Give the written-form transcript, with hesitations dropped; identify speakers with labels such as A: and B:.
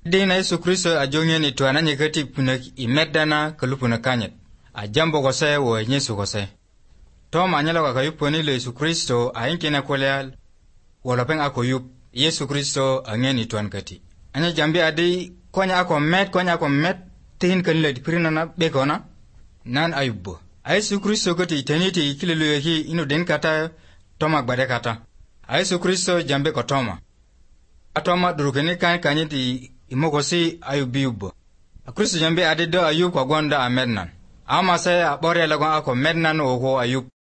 A: Dina Yesu Kristo a jonge ni tuana nyekati punak imedana kalupuna kanyet. A jambo kose wo nyesu kose. Tom anyala ka yuponi le Yesu Kristo a inkina koleal wolapeng ako yup Yesu Kristo a ni tuan kati. Anya jambi adi konya ako met tin kanile dipirina na bekona nan ayubbo. A Yesu Kristo kati iteniti ikilelu hi inu den kata Toma gbade kata. A Yesu Kristo jambe ko Toma. Atoma durukeni kanyeti imokosi ayubi yubbo. A Kristo jambe adi do ayub kwa gonda a mednan. Ama say a bore lagon ako mednan oho ayub.